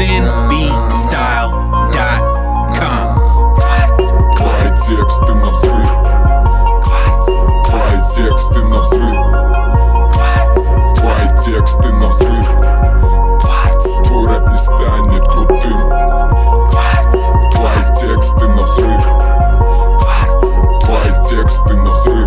zinbeatstyle.com. Твои тексты на взрыв. Твои тексты на взрыв. Твои тексты на взрыв. Твой рэп не станет крутым. Твои тексты на взрыв. Твои тексты на взрыв.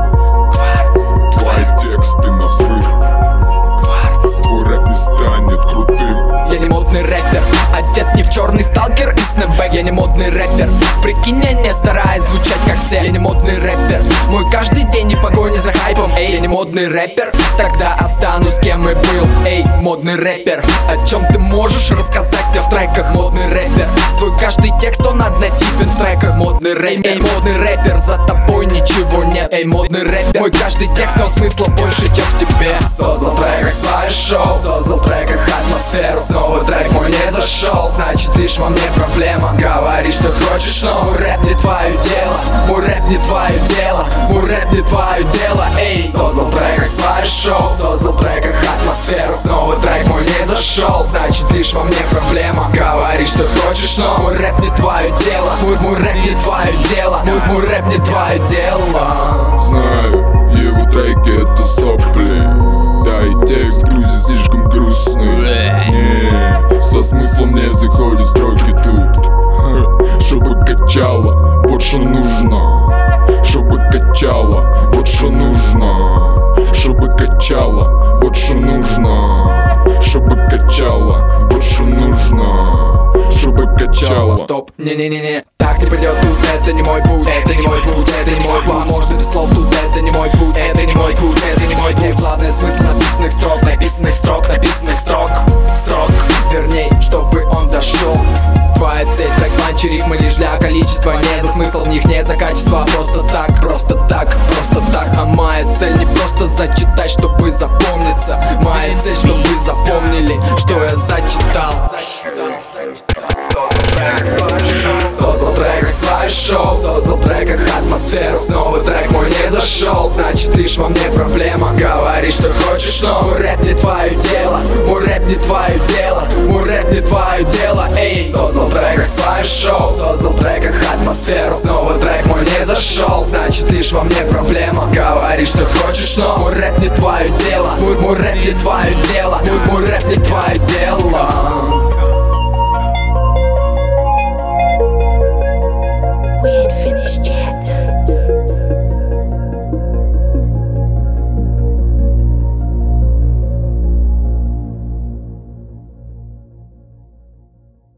Твои тексты на взрыв. Твой рэп не станет крутым. Я не модный рэпер, одет не в черный сталкер и снэпбэк. Я не модный рэпер, прикинь, я не стараюсь звучать как все. Я не модный рэпер, мой каждый день не в погоне за хайпом. Эй, я не модный рэпер, тогда останусь кем и был. Эй, модный рэпер, о чем ты можешь рассказать мне в треках? Модный рэпер, твой каждый текст он однотипен в треках. Модный рэпер, эй, модный рэпер, за тобой ничего нет. Эй, модный рэпер, мой каждый текст, но смысла больше, чем в тебе. Создал в треках свое шоу, создал в треках атмосферу. Снова трек мой не зашел, значит лишь во мне проблема. Говори, что хочешь, но мой рэп не твое дело. Мой рэп не твое дело, мой рэп не твое дело. Эй, создал в треках свое шоу, создал в треках атмосферу. Снова трек мой не зашел, значит лишь во мне проблема. Говори, что хочешь, но мой рэп не твое дело. Мой рэп не твое дело, мой рэп не твое дело. Знаю, его треки это сопли. Да и текст грузит слишком грустный. Не, со смыслом не заходят строки тут. Чтобы качало, вот что нужно. Чтобы качало, вот что нужно. Чтобы качало, вот что нужно. Чтобы качало, вот что нужно. Чтобы качало. Стоп, не-не-не-не, так не придет тут, это не мой путь. Это не мой путь, это не мой план. Можно без слов тут, это не мой путь. Это не мой путь, это не мой путь. Главное смысл написанных строк, написанных строк, написанных строк. Строк, верней, чтобы он дошел. Твоя цель, трек-панчи, рифмы лишь для количества. Не за смысл, в них нет за качество. Просто так, просто так, просто так. А моя цель не просто зачитать, чтобы запомниться. Моя цель, чтобы вы запомнили, что я зачитал. Создал в треках свое шоу, создал в треках атмосферу. Снова трек мой не зашел, значит лишь во мне проблема. Говори, что хочешь, но мой рэп не твое дело. Мой рэп не твое дело, мой рэп не твое дело. Эй, создал в треках свое шоу, создал в треках атмосферу. Снова трек мой не зашел, значит лишь во мне проблема. Говори, что хочешь, но мой рэп не твое дело. Мой рэп не твое дело, мой рэп не твое дело. We ain't finished yet.